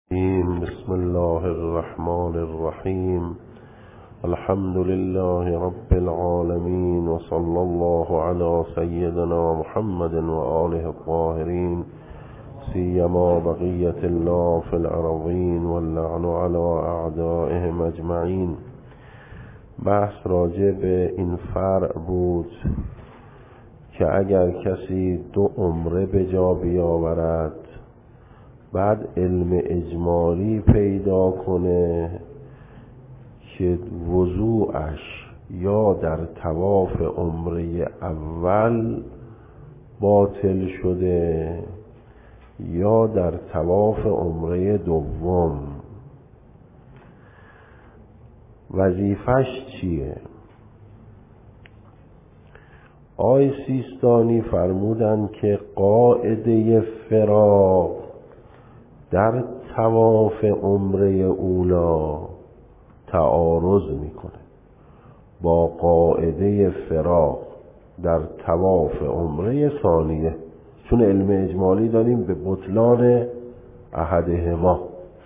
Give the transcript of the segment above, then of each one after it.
بسم الله الرحمن الرحيم. الحمد لله رب العالمين، وصلى الله على سيدنا محمد وآله الطاهرين، سيما بقية الله في الأرضين، واللعن على أعدائهم أجمعين. بحث راجع به این فرع بود که اگر کسی 2 عمره به جا بیاورد، بعد علم اجمالی پیدا کنه که وضوعش یا در طواف عمره اول باطل شده یا در طواف عمره دوم، وظیفش چیه؟ آقای سیستانی فرمودن که قاعده فراق در طواف عمره اولا تعارض میکنه با قاعده فراق در طواف عمره ثانیه، چون علم اجمالی داریم به بطلان احدهما.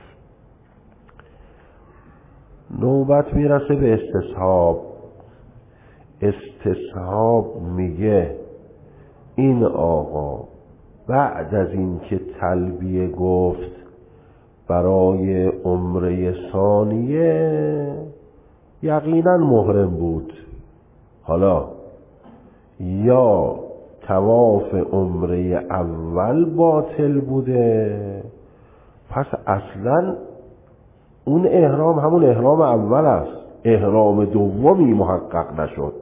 نوبت میرسه به استصحاب. استصحاب میگه این آقا بعد از این که تلبیه گفت برای عمره ثانیه یقینا محرم بود، حالا یا طواف عمره اول باطل بوده، پس اصلا اون احرام همون احرام اول است، احرام دومی محقق نشد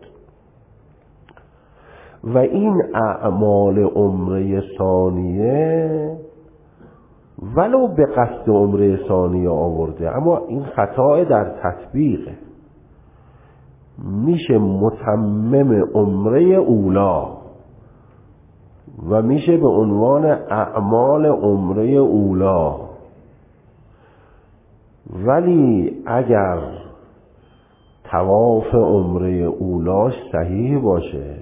و این اعمال عمره ثانیه ولو به قصد عمره ثانیه آورده، اما این خطا در تطبیقه، میشه متمم عمره اولا و میشه به عنوان اعمال عمره اولا. ولی اگر طواف عمره اولاش صحیح باشه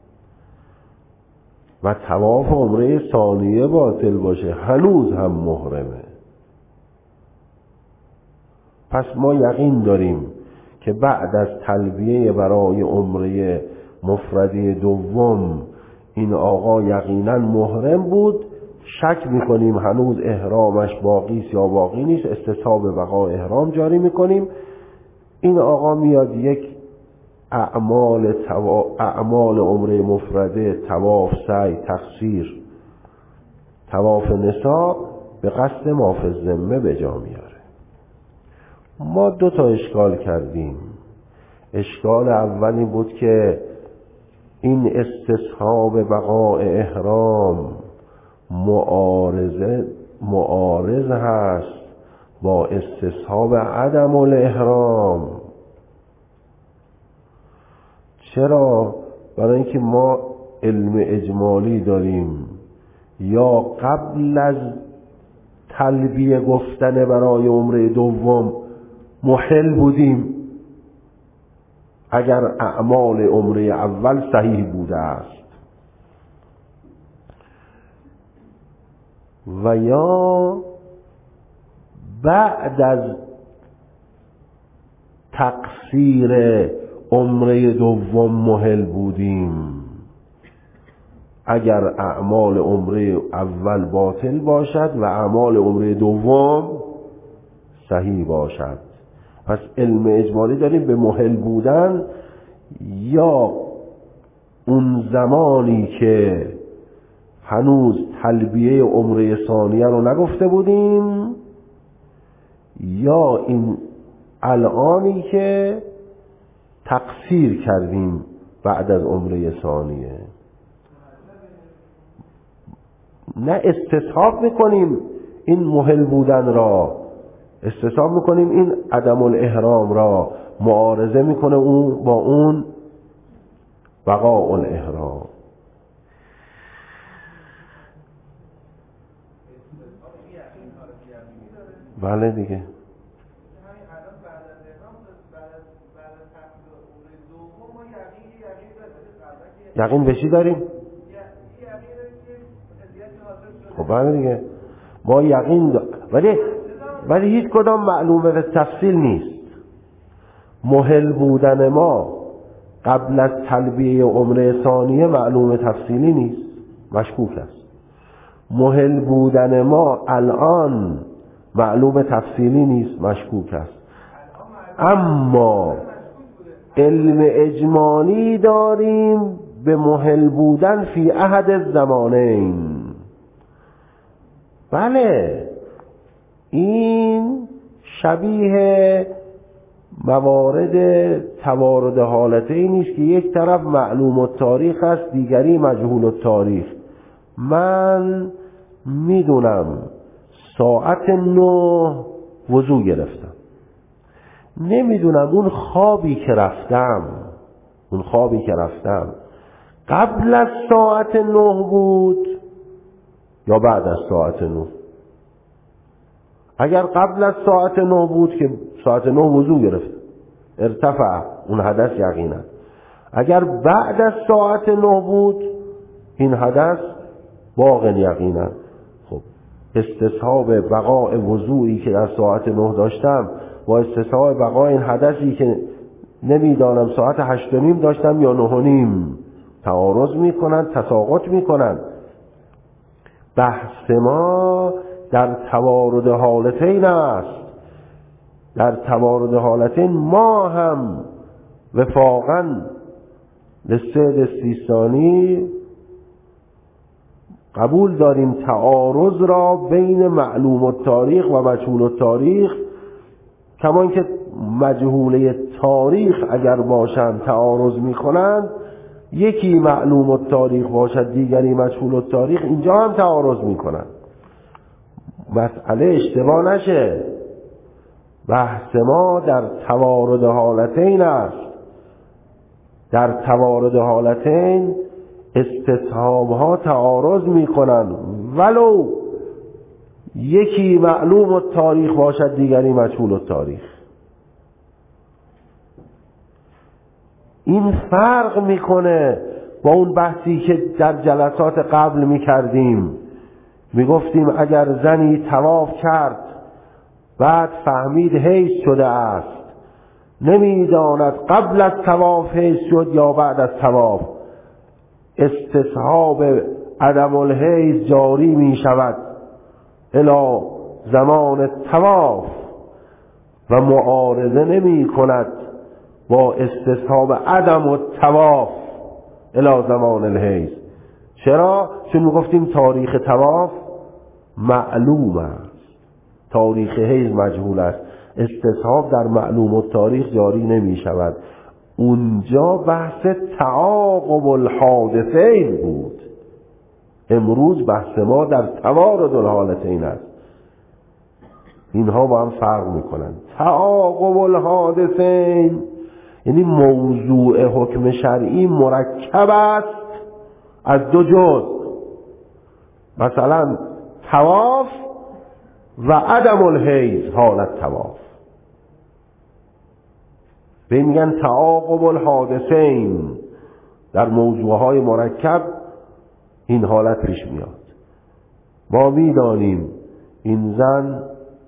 و طواف عمره ثانیه باطل باشه، هنوز هم محرمه. پس ما یقین داریم که بعد از تلبیه برای عمره مفرده دوم این آقا یقینا محرم بود. شک میکنیم هنوز احرامش باقی است یا باقی نیست، استصحاب بقا احرام جاری میکنیم. این آقا میاد یک اعمال عمره مفرده، طواف، سعی، تقصیر، طواف نساء به قصد ماف الذمه به جا میاره. ما 2 تا اشکال کردیم. اشکال اولی بود که این استصحاب بقاء احرام معارض هست با استصحاب عدم الاحرام. چرا؟ برای اینکه ما علم اجمالی داریم، یا قبل از تلبیه گفتن برای عمره دوم محل بودیم اگر اعمال عمره اول صحیح بوده است، و یا بعد از تقصیر عمره دوم محل بودیم اگر اعمال عمره اول باطل باشد و اعمال عمره دوم صحیح باشد. پس علم اجمالی داریم به محل بودن، یا اون زمانی که هنوز تلبیه عمره ثانیه رو نگفته بودیم، یا این الانی که تقصیر کردیم بعد از عمره ثانیه. نه استصحاب میکنیم این محل بودن را، استصحاب میکنیم این عدم الاحرام را معارضه میکنه اون با اون بقاء الاحرام. بله دیگه. یقین به چی داریم؟ خب بله دیگه، ما یقین ولی ولی هیچ کدام معلومه به تفصیل نیست. محل بودن ما قبل از تلبیه عمره ثانیه معلوم تفصیلی نیست، مشکوک است. محل بودن ما الان معلوم تفصیلی نیست، مشکوک است. اما علم اجمالی داریم به محل بودن فی احد الزمانین. بله، این شبیه موارد توارد حالتین نیست که یک طرف معلوم التاریخ است، دیگری مجهول التاریخ. من میدونم ساعت 9 وضو گرفتم، نمیدونم اون خوابی که رفتم قبل از ساعت 9 بود یا بعد از ساعت 9. اگر قبل از ساعت 9 بود که ساعت 9 وضو گرفت، ارتفع اون حدث یقینا. اگر بعد از ساعت 9 بود، این حدث باق یقینا. خب استصحاب بقاء وضوعی که در ساعت 9 داشتم با استصحاب بقاء این حدثی که نمیدانم ساعت 8:30 داشتم یا 9:30 تعارض میکنن، تساقط میکنن. بحث ما در توارد حالتین است. در توارد حالتین ما هم وفاقاً للصید سیستانی قبول داریم تعارض را بین معلوم التاریخ و مجهول التاریخ، کمان که مجهوله تاریخ اگر باشند تعارض میکنند، یکی معلوم التاریخ باشد دیگری مجهول التاریخ، اینجا هم تعارض میکنند. مسئله اشتباه نشه، بحث ما در توارد حالتین است. در توارد حالتین استصحاب ها تعارض میکنند، ولو یکی معلوم التاریخ باشد دیگری مجهول التاریخ. این فرق میکنه با اون بحثی که در جلسات قبل میکردیم. میگفتیم اگر زنی طواف کرد بعد فهمید حیض شده است، نمیداند قبل از طواف حیض شد یا بعد از طواف، استصحاب عدم الحیض جاری می شود الی زمان طواف و معارضه نمی کند با استصحاب عدم الطواف الی زمان الحیض. چرا؟ چون میگفتیم تاریخ طواف معلوم است، تاریخ حیض مجهول است، استصحاب در معلوم التاریخ جاری نمی شود. اونجا بحث تعاقب الحادثین بود. امروز بحث ما در توارد الحالتین است. اینها با هم فرق میکنن. تعاقب الحادثین یعنی موضوع حکم شرعی مرکب است از دو جزء، مثلا طواف و عدم الحیض حالت طواف، به میگن تعاقب الحادثین. در موضوعهای مرکب این حالت پیش میاد. ما میدانیم این زن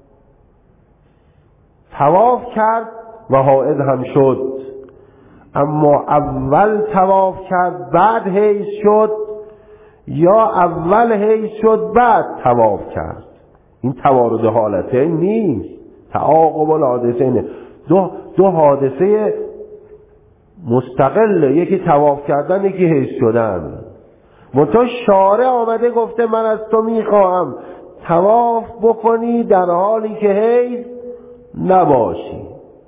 طواف کرد و حائض هم شد، اما اول طواف کرد بعد حیض شد یا اول حیض شد بعد طواف کرد. این توارد حالتین نیست، تعاقب الحادثین. دو حادثه مستقل، یکی طواف کردن یکی حیض شدن. منتها شارع آمده گفته من از تو میخواهم طواف بکنی در حالی که حیض نباشی.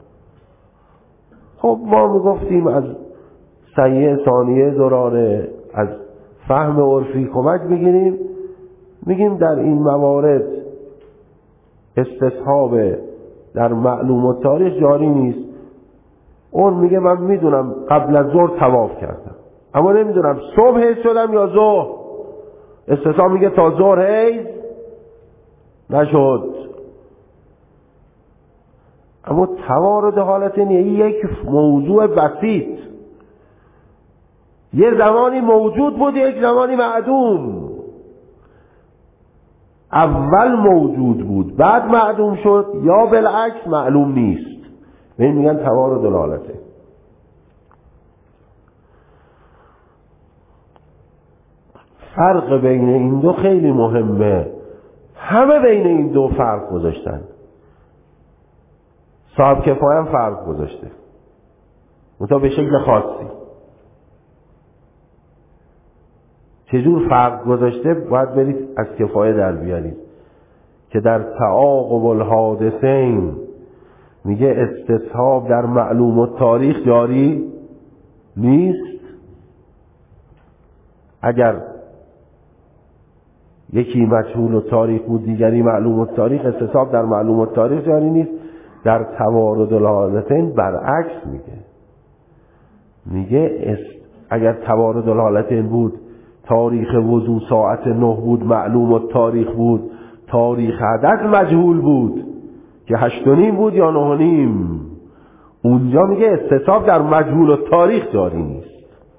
خب ما میگفتیم از سیه ثانیه دورانه از فهم عرفی کمک بگیریم، میگیم در این موارد استصحاب در معلوم التاریخ جاری نیست. اون میگه من میدونم قبل از ظهر طواف کردم اما نمیدونم صبح حیض شدم یا ظهر. استصحاب میگه تا ظهر حیض نشد. اما توارد حالتین یک موضوع بسیط، یه زمانی موجود بود یک زمانی معدوم. اول موجود بود بعد معدوم شد، یا بالعکس معلوم نیست. به این میگن توارد دلالته. فرق بین این دو خیلی مهمه. همه بین این دو فرق گذاشتن. صاحب کفایه هم فرق گذاشته، منتها به شکل خاصی. چجور فرق گذاشته؟ باید برید از کفایه در بیارید که در تعاقب الحادثین میگه استصحاب در معلوم التاریخ جاری نیست. اگر یکی مجهول التاریخ بود دیگری معلوم التاریخ، استصحاب در معلوم التاریخ جاری نیست. در توارد الحالتین برعکس میگه اگر توارد الحالتین بود، تاریخ وضو ساعت 9 بود، معلوم التاریخ بود، تاریخ حدث مجهول بود که 8:30 بود یا 9:30، اونجا میگه استصحاب در مجهول التاریخ جاری نیست.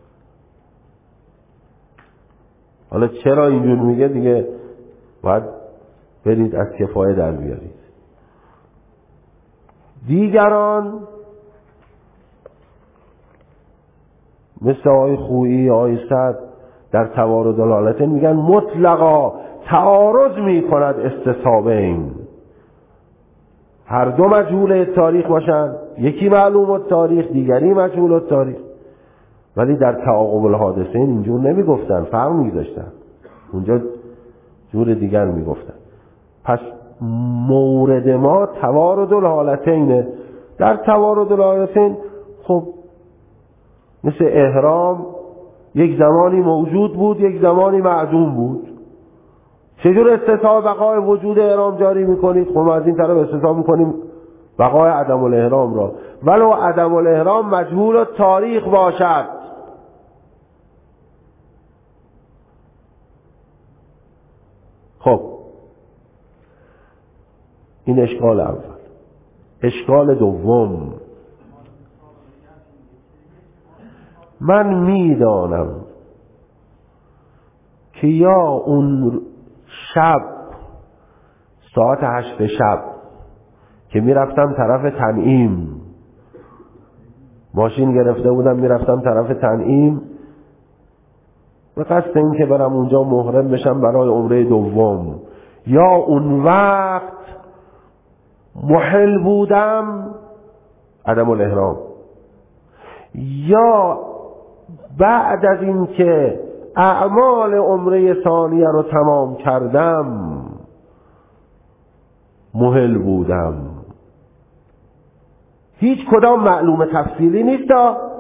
حالا چرا اینجور میگه؟ دیگه باید برید از کفایه در بیارید. دیگران مثل آقای خویی، آقای سعد در توارد الحالتین میگن مطلقا تعارض میکند استصحابین، هر دو مجهول تاریخ باشن، یکی معلوم التاریخ دیگری مجهول التاریخ. ولی در تعاقب الحادثین اینجور نمیگفتن، فرق میذاشتن، اونجا جور دیگر میگفتن. پس مورد ما توارد الحالتینه. در توارد الحالتین خب مثل احرام یک زمانی موجود بود یک زمانی معدوم بود. چجور استصحاب بقای وجود احرام جاری میکنید؟ خب ما از این طرف استصحاب میکنیم بقای عدم الاحرام را، ولو عدم الاحرام مجهول التاریخ باشد. خب این اشکال اول. اشکال دوم، من میدانم که یا اون شب ساعت 8 شب که میرفتم طرف تنعیم، ماشین گرفته بودم میرفتم طرف تنعیم به قصد این که برم اونجا محرم بشم برای عمره دوم، یا اون وقت محل بودم عدم الاحرام، یا بعد از این که اعمال عمره ثانیه رو تمام کردم محل بودم. هیچ کدام معلوم تفصیلی نیست.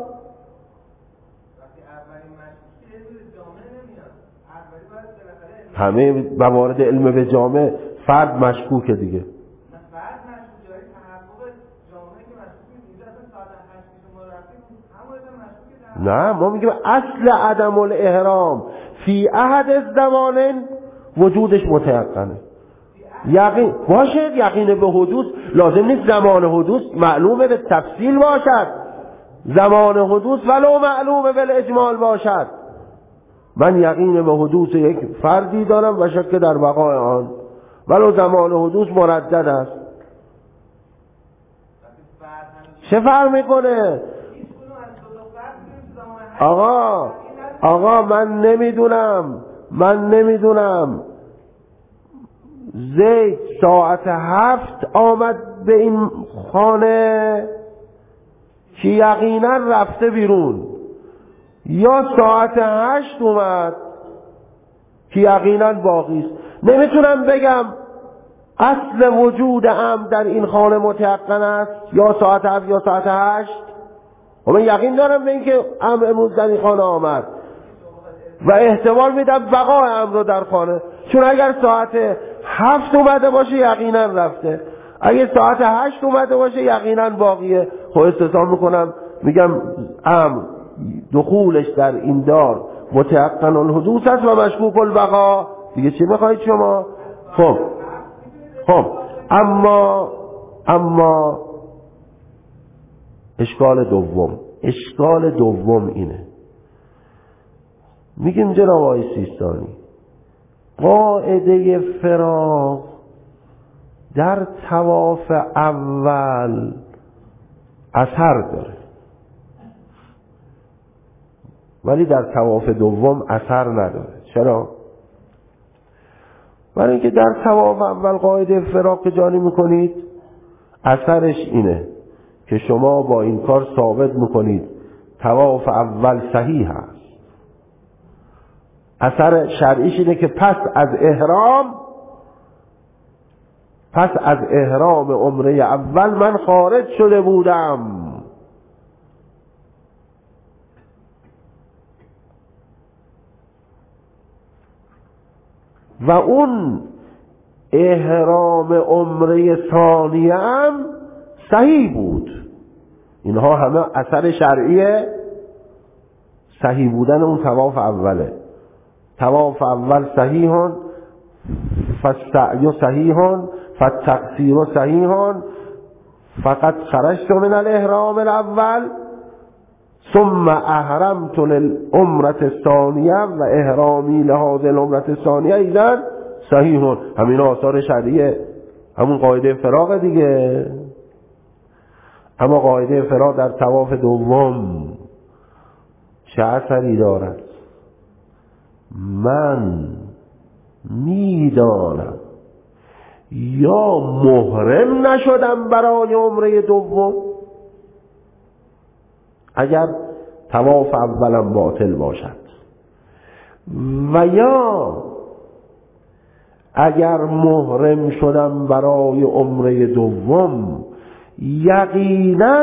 همه موارد علم به جامع فرد مشکوکه دیگه. نه، ما میگیم اصل عدم الاحرام فی احد الزمانین وجودش متیقنه. یقین باشه، یقین به حدوث لازم نیست زمان حدوث معلومه به تفصیل باشد، زمان حدوث ولو معلومه بالاجمال باشد. من یقین به حدوث یک فردی دارم و شک در بقای آن، ولو زمان حدوث مردد است. چه فرق میکنه؟ آقا من نمیدونم زید ساعت 7 آمد به این خانه که یقینا رفته بیرون، یا ساعت 8 اومد که یقینا باقی است. نمیتونم بگم اصل وجود امر در این خانه متیقن است یا ساعت 7 یا ساعت 8. و من یقین دارم به این که امر امروز در این خانه آمد و احتمال میدم بقای امر رو در خانه، چون اگر ساعت 7 اومده باشه یقینا رفته، اگر ساعت 8 اومده باشه یقینا باقیه. خب استثنا میکنم میگم امر دخولش در این دار متیقن الحدوث است و مشکوک البقا. دیگه چی میخواید شما؟ خب اما اشکال دوم اینه، میگیم جناب آقای سیستانی قاعده فراق در طواف اول اثر داره، ولی در طواف دوم اثر نداره. چرا؟ برای اینکه در طواف اول قاعده فراق جاری میکنید، اثرش اینه که شما با این کار ثابت میکنید طواف اول صحیح هست. اثر شرعیش اینه که پس از احرام عمره اول من خارج شده بودم. و اون احرام عمره ثانیه هم صحیح بود. اینها همه اثر شرعیه صحیح بودن اون طواف اوله. طواف اول صحیحون، فالسعی صحیحون، فالتقصیر صحیحون، فقط خرجت من الاحرام الاول ثم احرمت للعمره الثانیه و احرامی لهذه العمره الثانیه ایضا صحیحون. همین آثار شرعیه، همون قاعده فراق دیگه. اما قاعده فراق در طواف دوم چه اثری دارد؟ من میدانم یا محرم نشدم برای عمره دوم، اگر طواف اولم باطل باشد، و یا اگر محرم شدم برای عمره دوم یقینا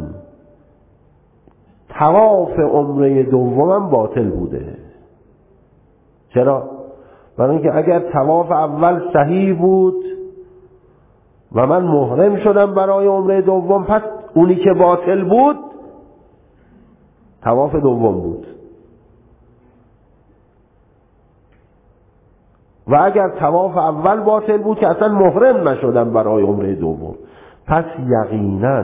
طواف عمره دومم باطل بوده. چرا؟ برای اینکه اگر طواف اول صحیح بود و من محرم شدم برای عمره دوم، پس اونی که باطل بود طواف دوم بود. و اگر طواف اول باطل بود که اصلا محرم نشدم برای عمره دوم، پس یقینا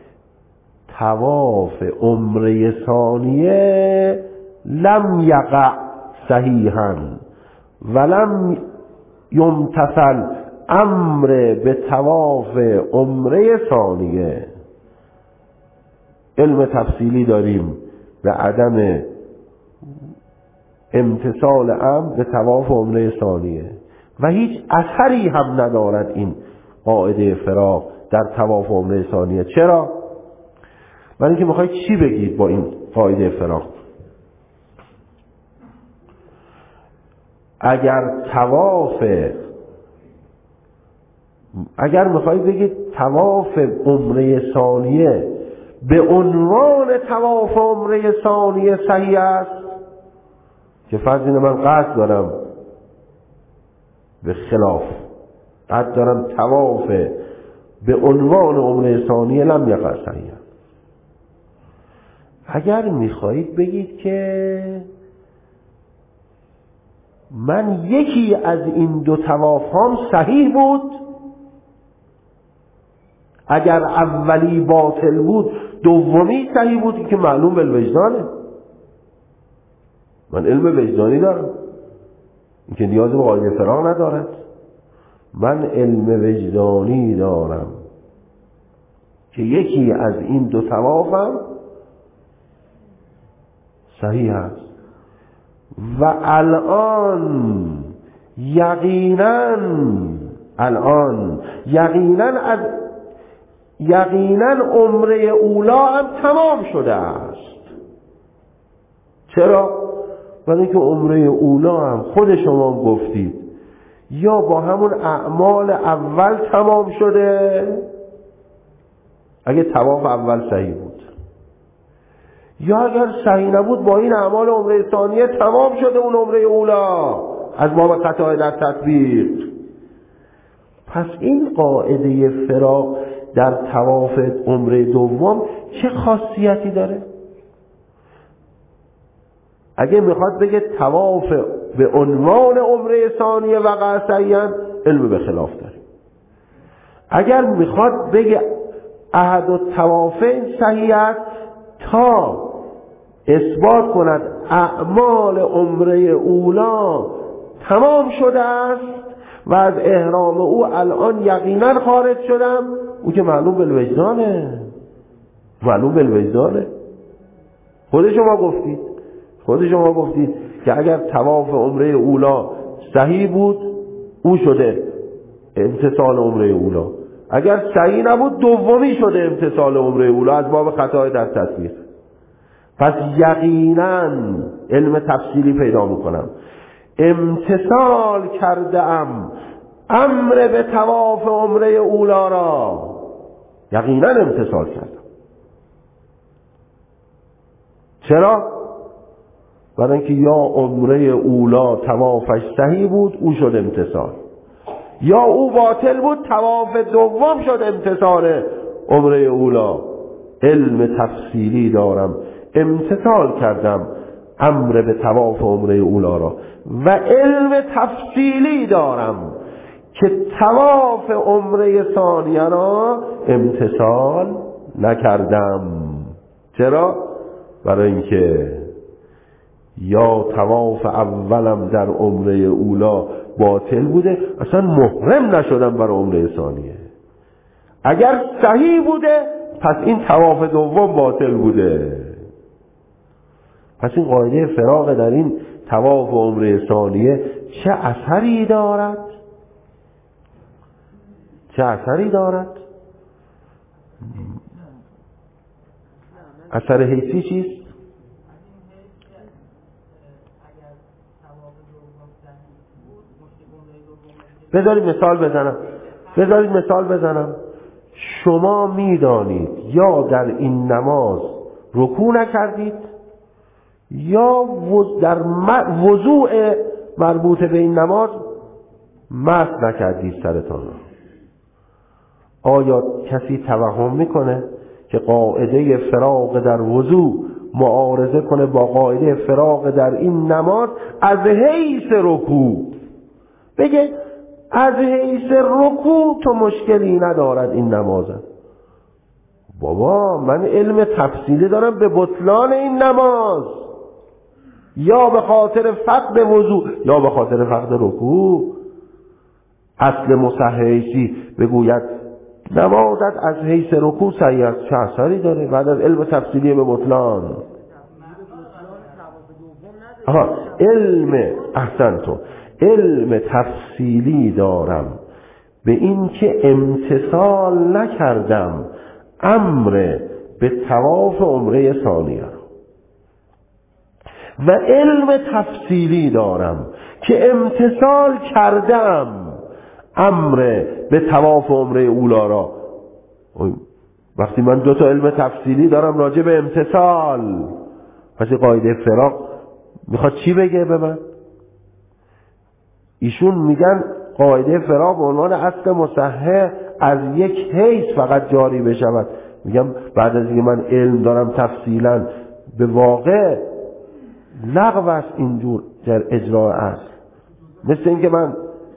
طواف عمره ثانیه لم یقع صحیحا ولم یمتثل امر به طواف عمره ثانیه. علم تفصیلی داریم به عدم امتثال امر به طواف عمره ثانیه و هیچ اثری هم ندارد این قاعده فراق در طواف عمره ثانیه. چرا؟ برای اینکه میخواید چی بگید با این قاعده فراق؟ اگر میخواید بگید طواف عمره ثانیه به عنوان طواف عمره ثانیه صحیح است، که فرض اینه من قصد دارم به خلاف قصد دارم طواف به عنوان عمره ثانیه لم یقع صحیح. اگر میخواهید بگید که من یکی از این دو طواف هم صحیح بود، اگر اولی باطل بود دومی صحیح بود، که معلوم بالوجدانه. من علم وجدانی دارم، این که نیاز به قاعده فراق ندارد. من علم وجدانی دارم که یکی از این دو طوافم صحیح است و الان یقینا عمره اولا هم تمام شده است. چرا؟ برای اینکه عمره اولا هم خود شما گفتید یا با همون اعمال اول تمام شده اگه طواف اول صحیح بود، یا اگر صحیح نبود با این اعمال عمره ثانیه تمام شده اون عمره اولا از باب قطاع در تطبیق. پس این قاعده فراق در طواف عمره دوم چه خاصیتی داره؟ اگه میخواد بگه طواف به عنوان عمره ثانیه وقع صحیحاً، علم به خلاف داریم. اگر میخواد بگه احد الطوافین صحیح است تا اثبات کند اعمال عمره اولا تمام شده است و از احرام او الان یقینا خارج شدم، او که معلوم بالوجدانه، معلوم بالوجدانه. خود شما گفتید که اگر طواف عمره اولا صحیح بود او شده امتثال عمره اولا، اگر صحیح نبود دومی شده امتثال عمره اولا از باب خطای در تطبیق. پس یقینا علم تفصیلی پیدا میکنم، امتثال کرده ام امر به طواف عمره اولا را، یقینا امتثال کردم. چرا؟ برای اینکه یا عمره اولا طوافش صحیح بود او شد امتثال، یا او باطل بود طواف دوم شد امتثال عمره اولا. علم تفصیلی دارم، امتثال کردم امر به طواف عمره اولا را، و علم تفصیلی دارم که طواف عمره ثانیه را امتثال نکردم. چرا؟ برای اینکه یا طواف اولم در عمره اولا باطل بوده، اصلا محرم نشدم برای عمره ثانیه. اگر صحیح بوده پس این طواف دوم باطل بوده. پس این قاعده فراق در این طواف عمره ثانیه چه اثری دارد؟ اثر حیثی چیست؟ بذارید مثال بزنم. شما میدانید یا در این نماز رکوع نکردید یا در وضوع مربوط به این نماز مسح نکردید سرتان را. آیا کسی توهم میکنه که قاعده فراق در وضوع معارضه کنه با قاعده فراق در این نماز از حیث رکوع؟ بگه از حیث رکوع تو مشکلی ندارد این نمازه. بابا من علم تفصیلی دارم به بطلان این نماز، یا به خاطر فقد وضوع یا به خاطر فقد رکوع. اصل مصححی بگوید نمازت از حیث رکوع صحیح است، چه اثری داره بعد از علم تفصیلی به بطلان؟ علم تفصیلی دارم به این که امتثال نکردم امر به طواف عمره ثانیه را، و علم تفصیلی دارم که امتثال کردم امر به طواف عمره اولا را. وقتی من دو تا علم تفصیلی دارم راجع به امتثال، پس قاعده فراق میخواد چی بگه به من؟ ایشون میگن قاعده فراق به عنوان اصل مصحح از یک حیث فقط جاری بشود. میگم بعد از اینکه من علم دارم تفصیلا، به واقع لغو است اینجور در اجراء است. مثل اینکه من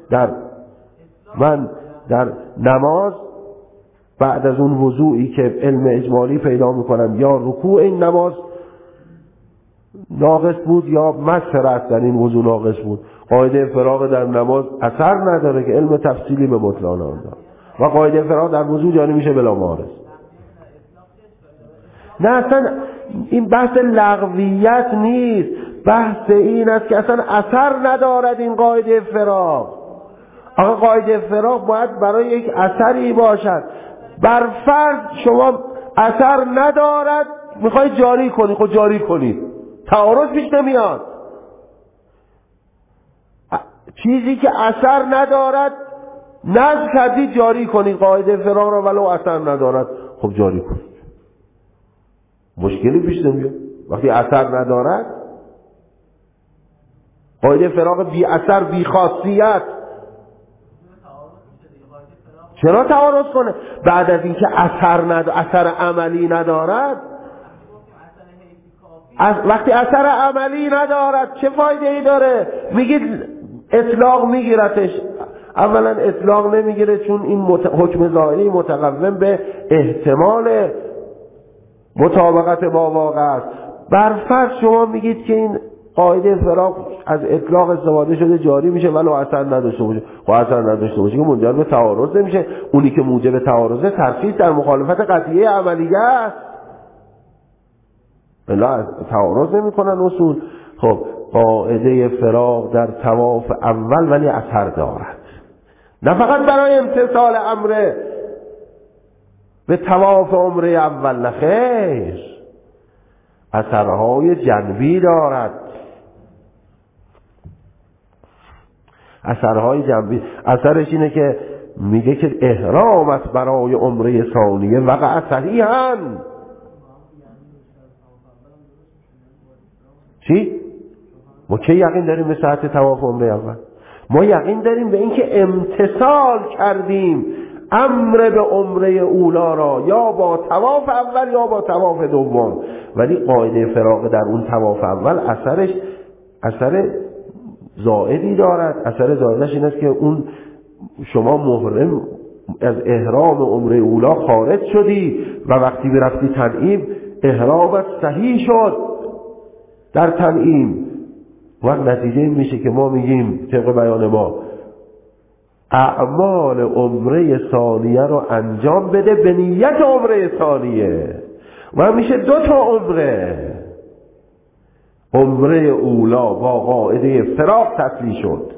در نماز بعد از اون وضوعی که علم اجمالی پیدا میکنم یا رکوع این نماز ناقص بود یا مسح رأس در این وضوع ناقص بود، قاعده فراق در نماز اثر نداره که علم تفصیلی به بطلان آن داره، و قاعده فراق در وضوع جاری میشه بلا معارض. نه اصلا این بحث لغویت نیست، بحث این است که اصلا اثر ندارد این قاعده فراق. آقا قاعده فراق باید برای یک اثری باشد. بر فرض شما اثر ندارد میخوای جاری کنی، خود جاری کنید، تعارض پیش نمیاد. چیزی که اثر ندارد نزد کردید جاری کنید، قاعده فراق را ولو اثر ندارد خب جاری کنید، مشکلی پیش نمیاد. وقتی اثر ندارد قاعده فراق بی اثر بی خاصیت، چرا تعارض کنه؟ بعد از اینکه اثر عملی ندارد، وقتی اثر عملی ندارد چه فایده ای داره؟ میگید اطلاق میگیرتش. اولا اطلاق نمیگیره چون این حکم ظاهری متقوم به احتمال مطابقت با واقع است. برفرض شما میگید که این قاعده فراق از اطلاق استفاده شده جاری میشه ولو اثر نداشته باشه. خب اثر نداشته باشه که منجر به تعارض نمیشه. اونی که موجب تعارضه ترخیص در مخالفت قطعیه عملیه است. بلا تعارض نمیکنن اصول. خب قاعده فراق در طواف اول ولی اثر دارد، نه فقط برای امتثال امر به طواف عمره اول، نه خیر، اثرهای جنبی دارد. اثرهای جنبی اثرش اینه که میگه که احرامت برای عمره ثانیه وقع صحیحاً. چی؟ ما که یقین داریم به صحت طواف عمره اول؟ ما یقین داریم به اینکه امتثال کردیم امر به عمره اولا را یا با طواف اول یا با طواف دوم. ولی قاعده فراق در اون طواف اول اثرش اثر زائدی دارد. اثر زائدش این است که اون شما محرم از احرام عمره اولا خارج شدی و وقتی برفتی تنعیم احرامت صحیح شد در تنعیم. وقت نتیجه میشه که ما میگیم طبق بیان ما اعمال عمره ثانیه رو انجام بده به نیت عمره ثانیه و میشه 2 تا عمره. عمره اولا با قاعده فراق تطلیع شد،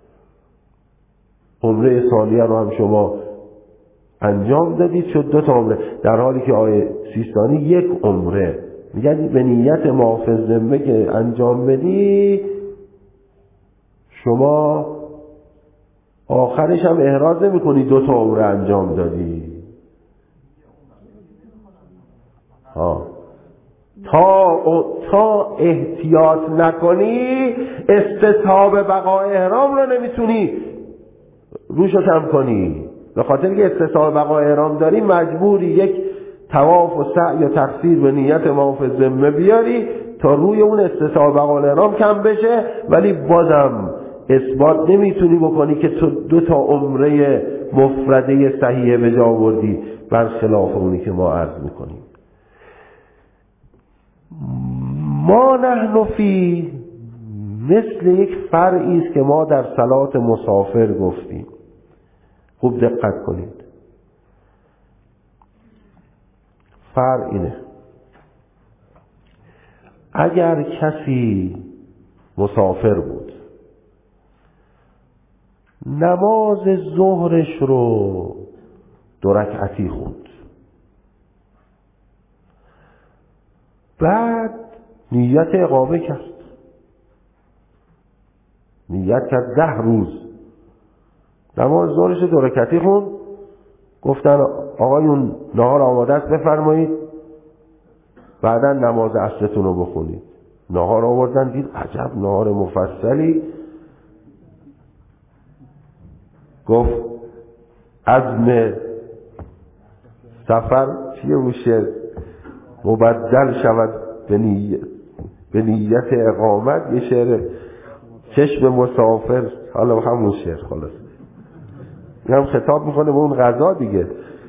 عمره ثانیه رو هم شما انجام دادید شد 2 تا عمره. در حالی که آیه سیستانی 1 عمره میگن به نیت معافظ ذمه که انجام بدی شما آخرش هم احراز نمی کنی 2 تا عمره انجام دادی. تا احتیاط نکنی استصحاب بقای احرام رو نمیتونی روشو کم کنی. به خاطر که استصحاب بقای احرام داری مجبوری یک طواف و سعی یا تقصیر به نیت معافظ ذمه بیاری تا روی اون استصحاب بقای احرام کم بشه، ولی بازم اثبات نمیتونی بکنی که تو 2 تا عمره مفرده صحیحه به جا آوردی، برخلاف اونی که ما عرض میکنیم. ما نحن فی مثل یک فرعی است که ما در صلات مسافر گفتیم. خوب دقت کنید. فرع اینه: اگر کسی مسافر بود نماز ظهرش رو 2 رکعتی خوند، بعد نیت اقامه کرد، نیت کرد 10 روز نماز ظهرش 2 رکعتی خوند، گفتن آقایون نهار آماده است بفرمایید بعدا نماز عصرتون رو بخونید. نهار آوردن، دید عجب نهار مفصلی، گفت عزم سفر چیه موشه مبدل شود به نیت اقامت. یه شعر چشم مسافر، حالا همون شعر خلاص این هم خطاب میکنه به اون غذا دیگه.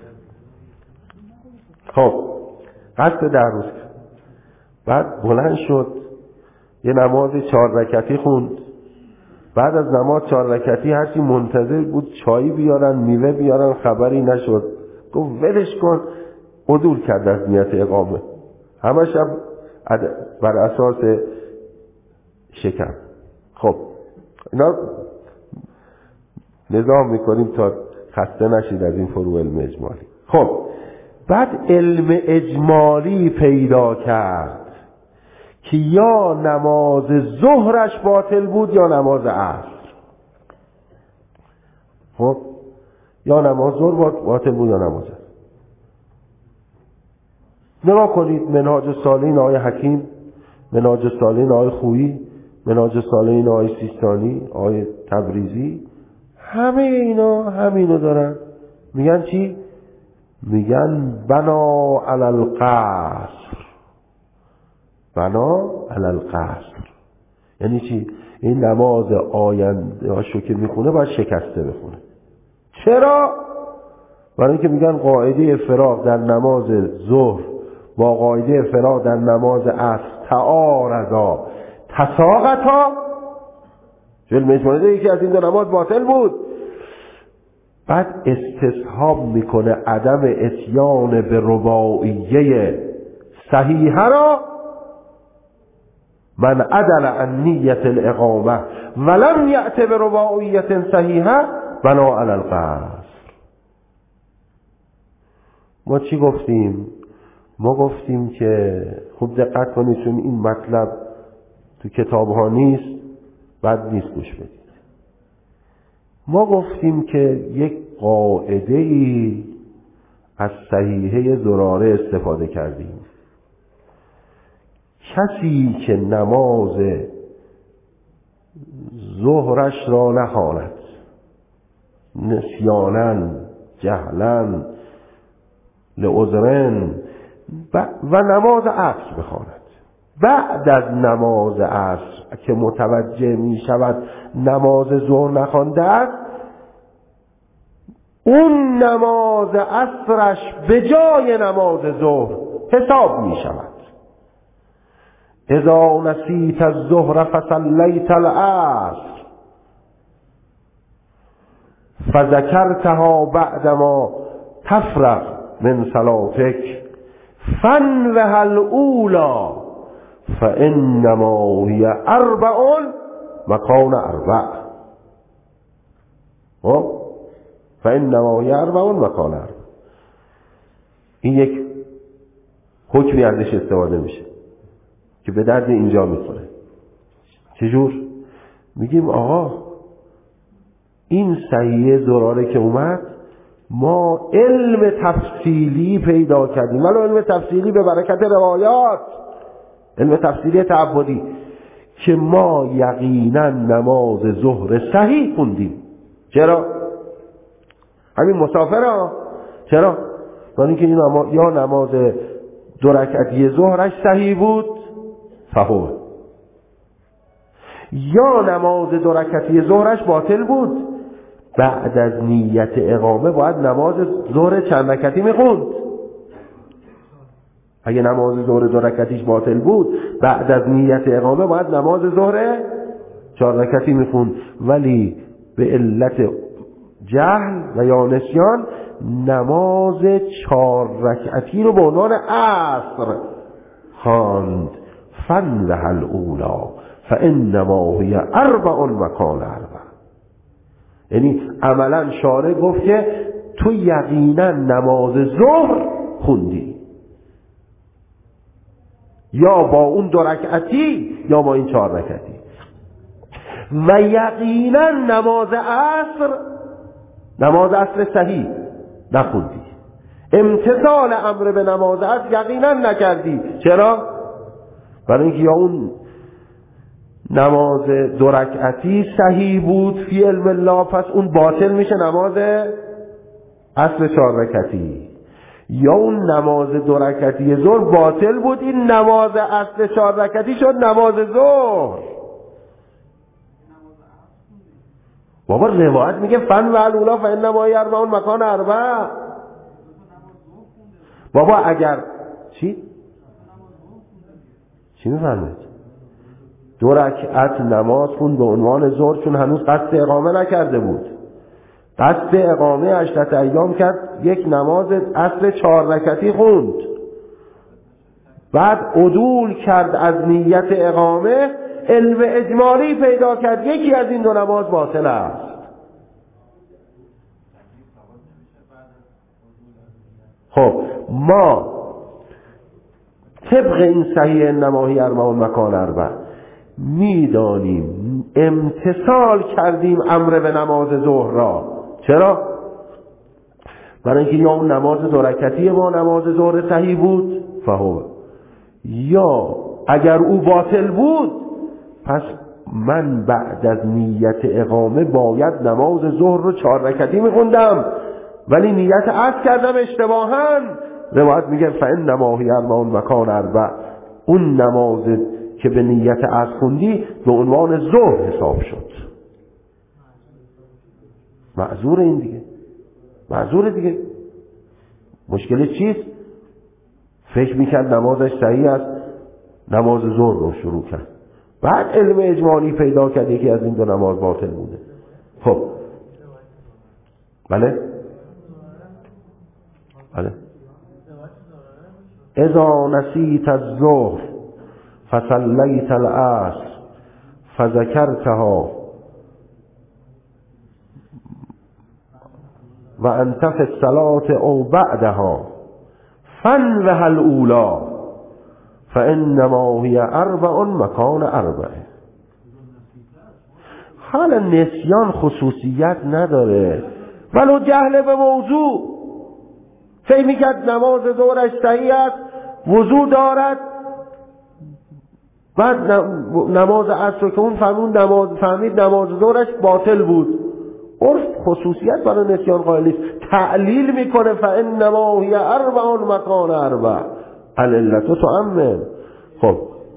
خب قصد 10 روز بعد بلند شد یه نماز 4 رکعتی خوند. بعد از نماز 4 رکعتی هرچی منتظر بود چایی بیارن میوه بیارن خبری نشد، گفت ولش کن، عدول کرد از نیت اقامه، همش هم بر اساس شکم. خب اینا نظام میکنیم تا خسته نشید از این فرو علم اجمالی. خب بعد علم اجمالی پیدا کرد که یا نماز ظهرش باطل بود یا نماز عصر. خب یا نماز ظهر باطل بود یا نماز عصر. نگاه کنید منهاج الصالحین آقای حکیم، منهاج الصالحین آقای خویی، منهاج الصالحین آقای سیستانی، آقای تبریزی، همه اینا همینو دارن. میگن چی؟ میگن بنا علی القصر. بنا علی القصر یعنی چی؟ این نماز آینده هاشو که میخونه باید شکسته بخونه. چرا؟ برای اینکه میگن قاعده فراق در نماز ظهر با قاعده فراق در نماز عصر تعارضا، تساقطا، جل مجموعه یکی از این دو نماز باطل بود. بعد استصحاب میکنه عدم اتیان به رباعیه صحیحه را من عدل عن نیت الاقامه ولم یأت به رباعیت صحیحه بنا علی القصر. ما چی گفتیم؟ ما گفتیم که خوب دقت کنید چون این مطلب تو کتاب ها نیست، بد نیست گوش بدید. ما گفتیم که یک قاعده ای از صحیحه زراره استفاده کردیم. کسی که نماز ظهرش را نخواند نسیاناً جهلاً لعذرن و نماز عصر بخواند، بعد از نماز عصر که متوجه می شود نماز ظهر نخوانده است، اون نماز عصرش به جای نماز ظهر حساب می شود. اذا نسیت الظهر فصلیت العصر فذکرتها بعدما تفرغ من صلاتک فانوه الاولی فانما هی اربع مکان اربع. فانما هی اربع مکان اربع. این یک حکمی ازش استفاده میشه که به درد اینجا میخوره. چجور؟ میگیم آقا این صحیحه زراره که اومد ما علم تفصیلی پیدا کردیم، ولی علم تفصیلی به برکت روایات، علم تفصیلی تعبدی، که ما یقینا نماز ظهر صحیح خوندیم. چرا؟ همین مسافر ها. چرا؟ یعنی که یا نماز 2 رکعتی ظهرش صحیح بود فهو، یا نماز 2 رکعتی ظهرش باطل بود. بعد از نیت اقامه باید نماز ظهر چند رکعتی میخوند. اگه نماز ظهر 2 رکعتیش باطل بود، بعد از نیت اقامه باید نماز ظهر 4 رکعتی میخوند. ولی به علت جهل و یا نسیان نماز 4 رکعتی رو به عنوان عصر خواند. فانوه الاولی فانما هی اربع مکان اربع. یعنی عملا شارع گفت که تو یقینا نماز ظهر خوندی، یا با اون 2 رکعتی یا با این 4 رکعتی، و یقینا نماز عصر صحیح نخوندی. امتثال امر به نماز عصر یقینا نکردی. چرا؟ برای اینکه یا اون نماز 2 رکعتی صحیح بود فی علم الله، پس اون باطل میشه نماز عصر 4 رکعتی، یا اون نماز 2 رکعتی ظهر باطل بود، این نماز عصر 4 رکعتی شد نماز ظهر. بابا روایت میگه فن و الاولا فانما هی اربع مکان اربع. بابا اگر چی میفرمایید؟ 2 رکعت نماز خوند به عنوان ظهر، چون هنوز قصد اقامه نکرده بود. قصد اقامه 8 ایام کرد، یک نماز عصر 4 رکعتی خوند، بعد عدول کرد از نیت اقامه، علم اجمالی پیدا کرد یکی از این 2 نماز باطل است. خب ما طبق این صحیح انما هی اربع مکان اربع میدانیم امتثال کردیم امر به نماز ظهر را. چرا؟ برای اینکه یا اون نماز 2 رکعتی با نماز ظهر صحیح بود فهو، یا اگر او باطل بود پس من بعد از نیت اقامه باید نماز ظهر رو 4 رکعتی میخوندم، ولی نیت عصر کردم اشتباها. روایت میگه فانما هی اربع مکان اربع. اون نماز که به نیت عصر خوندی به عنوان ظهر حساب شد. معذور این دیگه، معذور دیگه. مشکلش چیست؟ فکر میکرد نمازش صحیح است، نماز ظهر رو شروع کرد. بعد علم اجمالی پیدا کرد یکی از این دو نماز باطل بوده. خب بله بله. اذا نسیت الظهر فصلیت العصر فذکرتها و انت فی الصلاة او بعدها فانوه الاولی فانما هی اربع مکان اربع. حالا نسیان خصوصیت نداره، ولو جهل به موضوع، فکر میکرد نماز ظهرش صحیح است، وضو دارد، بعد نماز عصر که اون فهمید نماز ظهرش باطل بود. عرف خصوصیت برای نسیان قائل نیست، تعلیل میکنه فانما هی اربع مکان اربع، العلت تعمم. خب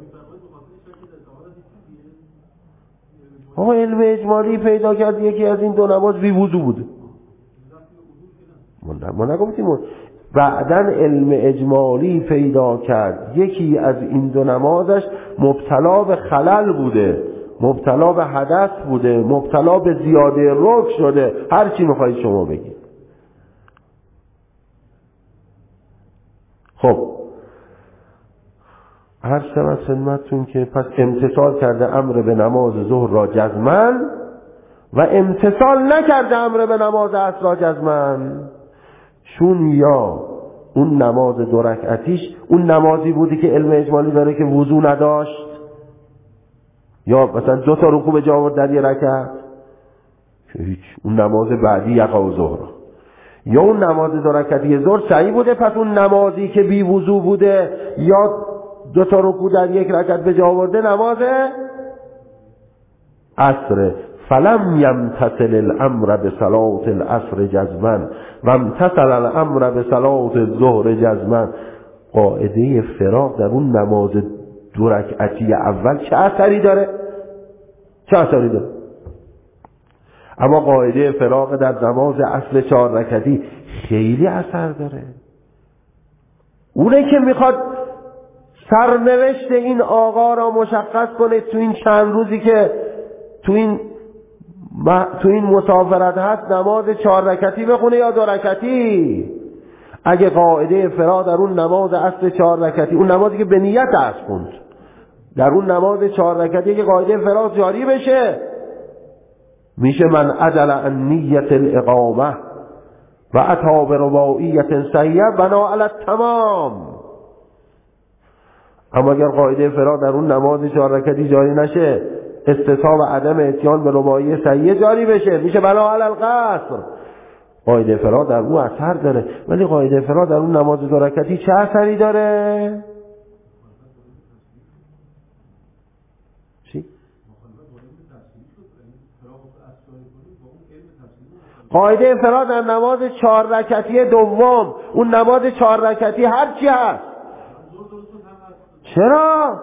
آقا علم اجمالی پیدا کرد یکی از این دو نماز بی وضو بود. ما نگفتیم. بعدن علم اجمالی پیدا کرد یکی از این دو نمازش مبتلا به خلل بوده، مبتلا به حدث بوده، مبتلا به زیاده رکن شده، هر چی میخواید شما بگید. خب عرض شود خدمتتون که پس امتثال کرده امر به نماز ظهر را جزمن و امتثال نکرده امر به نماز عصر را جزمن، چون یا اون نماز دو رکعتیش اون نمازی بودی که علم اجمالی داره که وضو نداشت، یا مثلا 2 تا رکوع به جا آورد در یه رکعت که هیچ، اون نماز بعدی یقع ظهر، یا اون نماز دو رکعتی ظهر صحیح بوده، پس اون نمازی که بی وضو بوده یا 2 تا رکوع در یک رکعت به جا آورده نماز عصر. فلم یمتثل الامر بصلاة العصر جزما و امتثل الامر بصلاة الظهر جزما. قاعده فراق در اون نماز دو رکعتی اول چه اثری داره؟ چه اثری داره؟ اما قاعده فراق در نماز عصر 4 رکعتی خیلی اثر داره. اونه که میخواد سرنوشت این آقا را مشخص کنه تو این چند روزی که تو این مسافرت هست نماز 4 رکعتی بخونه یا 2 رکعتی. اگه قاعده فرا در اون نماز عصر 4 رکعتی، اون نمازی که به نیت عصر خوند، در اون نماز 4 رکعتی که قاعده فرا جاری بشه، میشه من عدل عن نیت الاقامه و اتی برباعیت صحیحه بنا علی التمام. اما اگر قاعده فرا در اون نماز 4 رکعتی جاری نشه، استصحاب عدم اتیان به رباعی صحیحه جاری بشه، میشه بنا علی القصر. قاعده فرا در اون اثر داره، ولی قاعده فرا در اون نماز 2 رکعتی چه اثری داره؟ چی؟ قاعده فرا در نماز 4 رکعتی دوم، اون نماز 4 رکعتی هر چی هست. چرا؟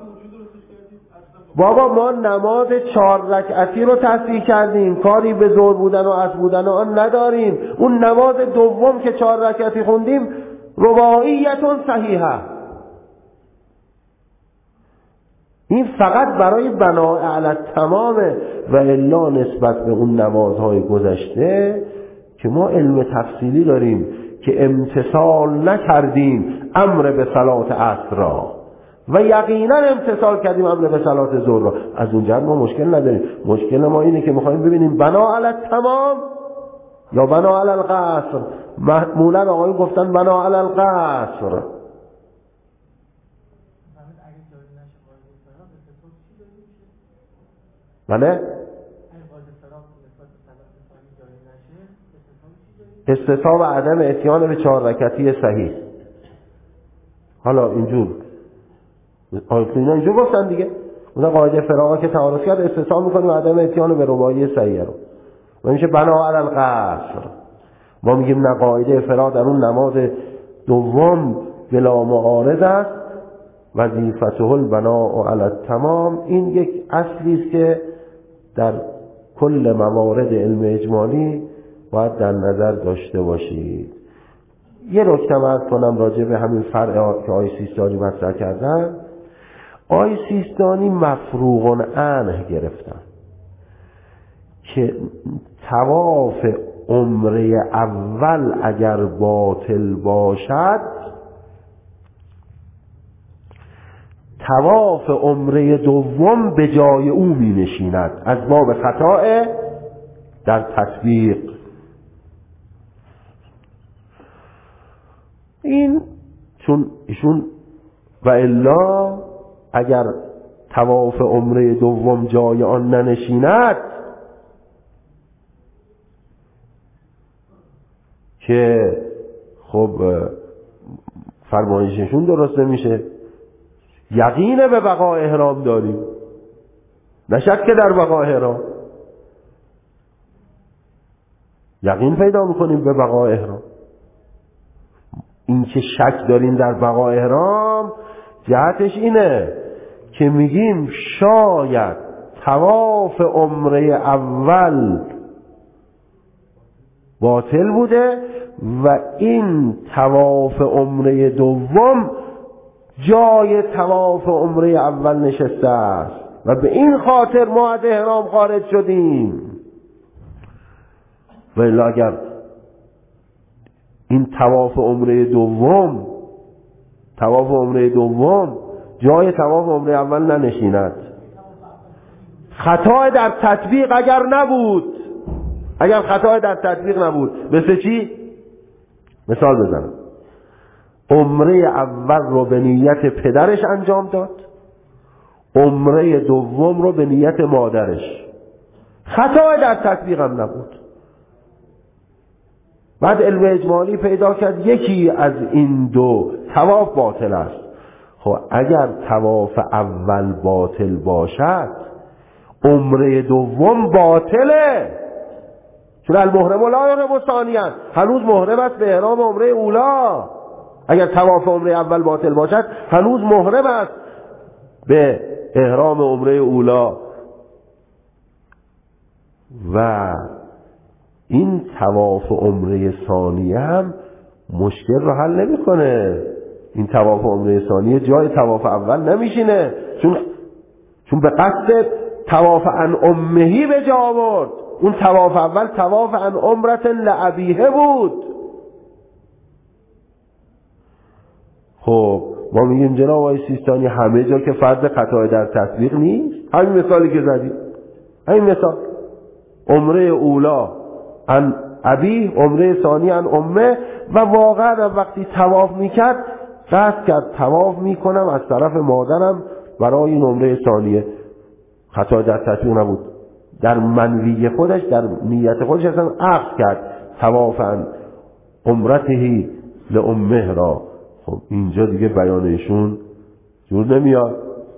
بابا ما نماز 4 رکعتی رو تصحیح کردیم، کاری به ظهر بودن و عصر بودن و آن نداریم. اون نماز دوم که 4 رکعتی خوندیم رباعیتون صحیحه. این فقط برای بنا علی التمامه و الا نسبت به اون نمازهای گذشته که ما علم تفصیلی داریم که امتثال نکردیم امر به صلات عصر را و یقینا امتثال کردیم امر به صلات ظهر را، از اون جهت ما مشکل نداریم. مشکل ما اینه که میخوایم ببینیم بنا علی التمام یا بنا علی القصر. معمولا آقایون گفتن بنا علی القصر. بله؟ استصحاب عدم اتیان به 4 رکعتی صحیح. حالا اینجور اینا اینجور گفتن دیگه، اون قاعده فراغا که تعارض کرد استصحاب میکنیم عدم اتیان به رباعی صحیح رو و میشه بنا علی القصر. ما میگیم نه، قاعده فراغ در اون نماز دوم بلا معارض است، وظیفته البناء علی التمام. این یک اصلی است که در کل موارد علم اجمالی باید در نظر داشته باشید. یه نکته عرض کنم راجع به همین فرع که آقای سیستانی مطرح کردن. آقای سیستانی مفروغ عنه گرفتن که طواف عمره اول اگر باطل باشد، طواف عمره دوم به جای او می نشیند، از باب خطا در تطبیق. این چون ایشون و الا اگر طواف عمره دوم جای آن ننشیند که خب فرمایششون درست نمیشه. یقینه به بقای احرام داریم، نشک که در بقای احرام یقین پیدا میکنیم به بقای احرام. این که شک داریم در بقای احرام جهتش اینه که میگیم شاید طواف عمره اول باطل بوده و این طواف عمره دوم جای طواف عمره اول نشسته است و به این خاطر ما از احرام خارج شدیم. و الا اگر این طواف عمره دوم جای طواف عمره اول ننشیند، خطا در تطبیق اگر خطا در تطبیق نبود، مثل چی؟ مثال بزنم. عمره اول رو به نیت پدرش انجام داد، عمره دوم رو به نیت مادرش، خطا در تطبیق هم نبود. بعد علم اجمالی پیدا کرد یکی از این دو طواف باطل است. خب اگر طواف اول باطل باشد، عمره دوم باطله، چون المحرم لا یحرم ثانیا، هنوز محرم است به احرام عمره اولا. اگر طواف عمره اول باطل باشد هنوز محرم است به احرام عمره اولا. و این طواف عمره ثانیه هم مشکل رو حل نمیکنه. این طواف عمره ثانیه جای طواف اول نمیشینه، چون به قصد طواف عن امهی به جا آورد. اون طواف اول طواف عن عمرت لابیه بود. خب ما میگیم جناب آقای سیستانی همه جا که فرض خطا در تطبیق نیست. همین مثالی که زدیم، همین مثال عمره اولا عن ابی، عمره ثانی عن امه، و واقعا وقتی طواف میکرد قصد کرد طواف میکنم از طرف مادرم برای این عمره ثانیه، خطا در تطبیق نبود. در منوی خودش، در نیت خودش اصلا عقد کرد طواف عن عمرته لامه را. خب اینجا دیگه بیانشون جور نمیاد.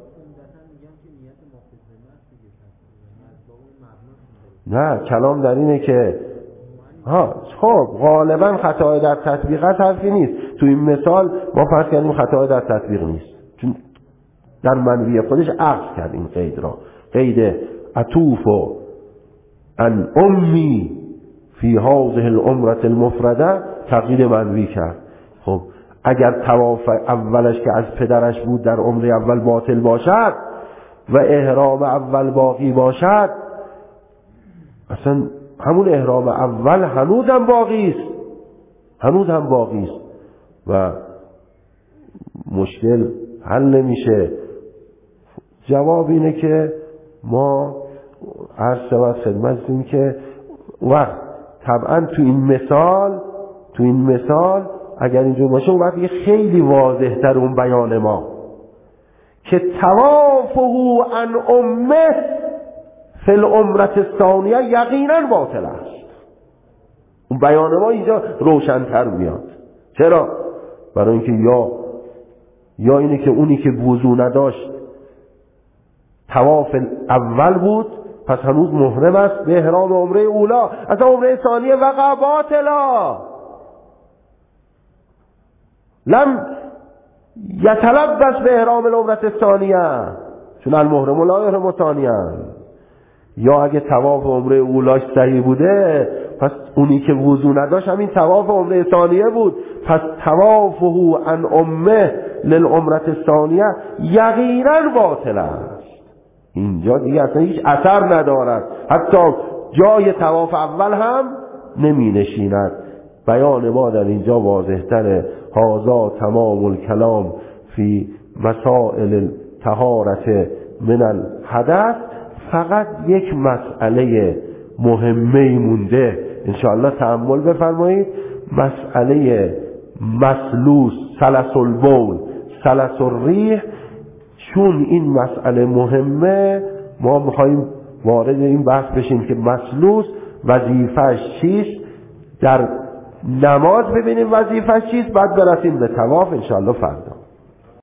نه، کلام در اینه که خب غالبا خطا در تطبیقات حرفی نیست. تو این مثال ما فرض کردیم خطا در تطبیق نیست، چون در منوی خودش عقد کرد این قید را، قید اطوف عن امی فی هذه العمره المفرده تقیید منوی کرد. خب اگر طواف اولش که از پدرش بود در عمره اول باطل باشد و احرام اول باقی باشد، اصلا همون احرام اول هنوز هم باقی است و مشکل حل نمیشه. جواب اینه که ما عرض شود خدمتتون که وقت طبعا تو این مثال اگر اینجور باشه اون وقت خیلی واضح تر اون بیان ما که طوافه عن امه فی العمره الثانیه یقینا باطل است. اون بیان ما اینجا روشن‌تر میاد. چرا؟ برای اینکه یا اینه که اونی که وضو نداشت طواف اول بود، پس هنوز محرم است به احرام عمره اولا، اصلا عمره ثانیه وقع باطلا، لم یتلبس به احرام العمره الثانیه، چون المحرم لا یحرم ثانیا. یا اگه طواف عمره اولاش صحیح بوده، پس اونی که وضو نداشت همین طواف عمره ثانیه بود، پس طوافه عن امه للعمره الثانیه یقینا باطل است. اینجا دیگه اصلا هیچ اثر ندارد، حتی جای طواف اول هم نمی نشیند. بیان ما در اینجا واضح تره. هذا تمام الکلام فی مسائل طهارت من الحدث. فقط یک مسئله مهمه مونده، انشاءالله تأمل بفرمایید. مسئله مسلوس، سلس البول، سلس الریح. چون این مسئله مهمه ما میخواییم وارد این بحث بشیم که مسلوس وظیفه‌اش چیست، در نماز ببینیم وظیفه‌اش چیست، بعد برسیم به طواف انشاءالله فردا.